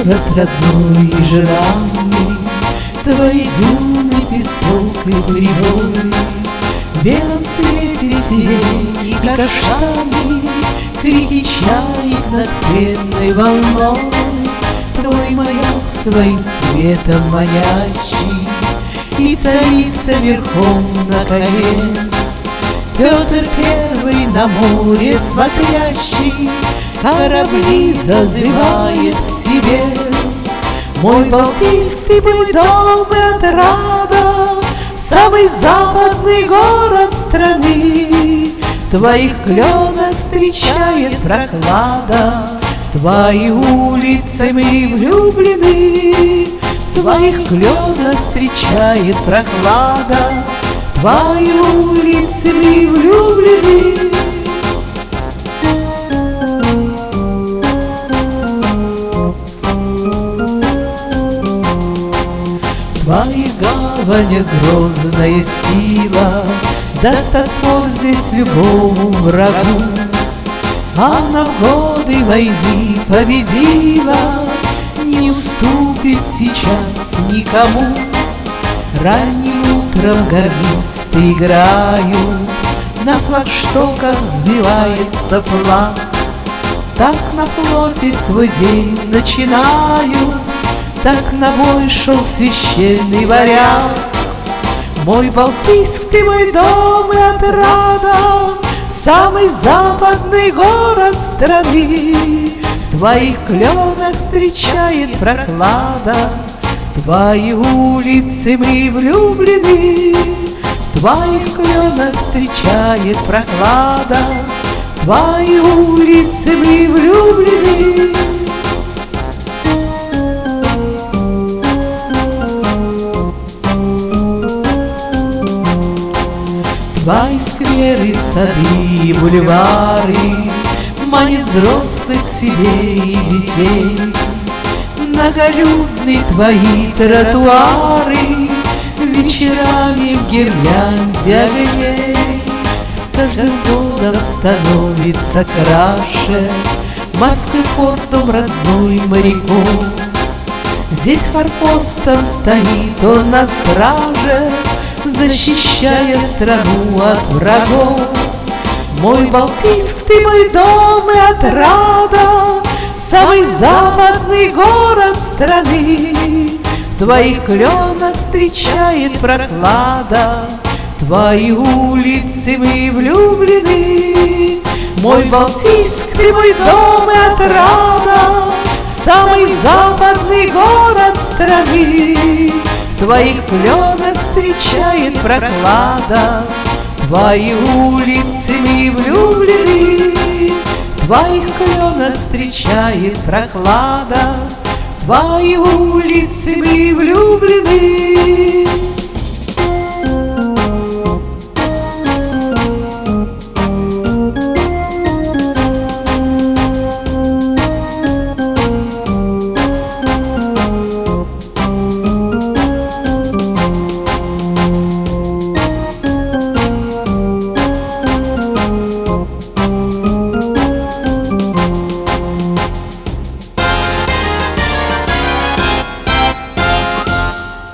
Климат родной и желанный, твои дюны, песок и прибой, в белом свете сирени и каштаны, крики чаек над пенной волной, твой маяк своим светом манящий, и царица верхом на коне. Петр Первый на море смотрящий корабли зазывает к себе. Мой Балтийский, мой дом и отрада, самый западный город страны. В твоих кленах встречает прохлада, твои улицы мы влюблены. В твоих кленах встречает прохлада, твои улицы мы влюблены. В твоих гаванях грозная сила даст отпор здесь любому врагу. Она в годы войны победила, не уступит сейчас никому. Ранним утром гарнисты играют, на флагштоках взбивается флаг. Так на флоте свой день начинаю, так на бой шел священный варяг. Мой Балтийск, ты мой дом и отрада, самый западный город страны. В твоих кленах встречает прохлада, твои улицы мы влюблены. В твоих кленах встречает прохлада, твои улицы мы влюблены. Твои скверы, сады и бульвары манят взрослых к себе и детей. Многолюдны твои тротуары вечерами в гирлянде огней. С каждым годом становится краше морской порт, дом родной моряков. Здесь форпостом стоит он на страже, защищая страну от врагов. Мой Балтийск, ты мой дом и отрада, самый западный город страны. В твоих кленах встречает прохлада, твои улицы мы влюблены. Мой Балтийск, ты мой дом и отрада, самый западный город страны. В твоих кленах встречает прохлада, твои улицы мы влюблены. В твоих кленах встречает прохлада, твои улицы мы влюблены.